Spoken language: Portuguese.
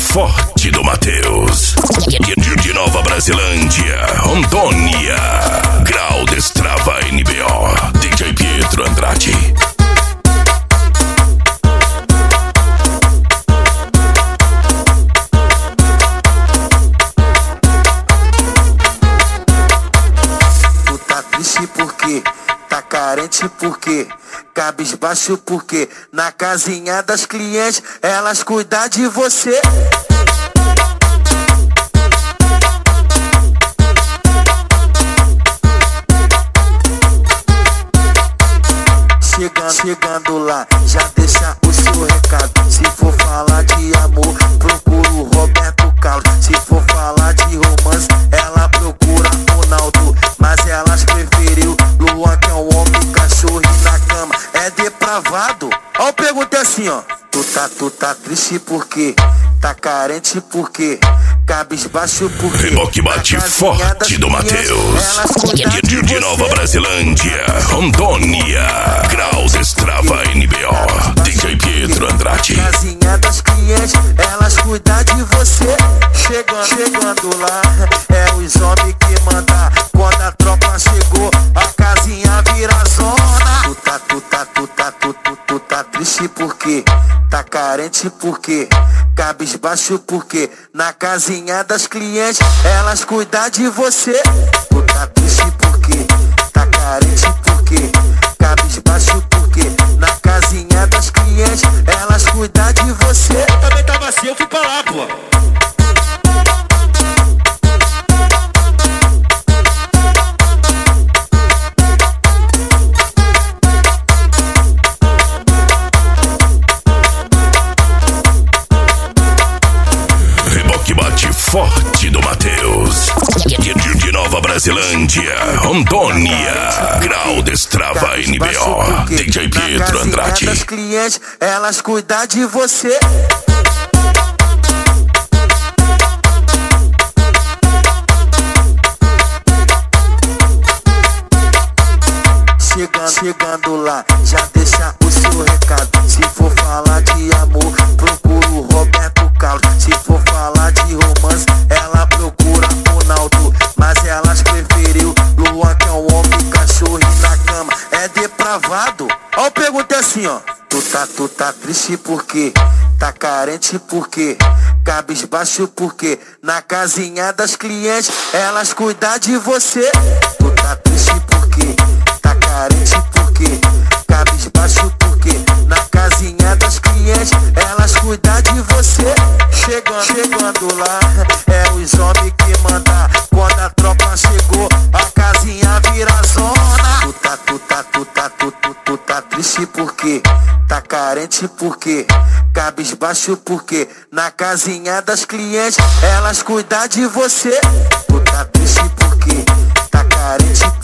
forte do Matheus. De Nova Brasilândia, Rondônia. Grau Destrava NBO. DJ Pietro Andrade. Tu tá triste por quê? Tá carente por quê? Cabisbaixo por quê? Na casinha das clientes, elas cuidam de você. Chegando lá, já deixa o seu recado. Se for falar de amor, procura o Roberto Carlos. Se for falar de romance, ela procura Ronaldo. Mas elas preferiu Luan, que é um homem cachorro e na cama é depravado. Ó, eu perguntei assim, ó. Tu tá triste por quê? Tá carente por quê? Cabisbaixo por quê? Reboque bate forte do Matheus. De Nova Brasilândia, Rondônia. Grau Destrava NBO. DJ Pietro Andrade. Casinha das clientes, elas cuidam de você. Chegando lá, é os homens que mandam. Quando a tropa chegou, a casinha vira zona. Tu tá triste por quê? Tá carente por quê? Cabisbaixo por quê? Na casinha das clientes, elas cuidam de você. Tu tá triste por quê? Tá carente por quê? Cabisbaixo por quê? Na casinha das clientes, elas cuidam de você. Eu também tava assim, eu fui pra lá, pô. Forte do Matheus. De Nova Brasilândia, Rondônia. Grau Destrava NBO. DJ Pietro Andrade. Das clientes, elas cuidam de você. Chegando lá, já deixa o seu recado. Se for falar de amor, procura o Roberto Carlos. Se for falar de romance, ela procura Ronaldo. Mas elas preferiu Luan, que é um homem cachorro e na cama é depravado. Ó, eu perguntei assim, ó. Tu tá triste por quê? Tá carente por quê? Cabisbaixo por quê? Na casinha das clientes, elas cuidam de você. Tu tá triste por quê? Tá carente por quê? Cabisbaixo por quê? Na casinha das clientes, elas cuidam de você. Chegando lá, é os homens que mandam. Quando a tropa chegou, a casinha vira zona. Tu tá triste por quê? Tá carente por quê? Cabisbaixo por quê? Na casinha das clientes, elas cuidam de você. Tu tá triste por quê? Tá carente por quê?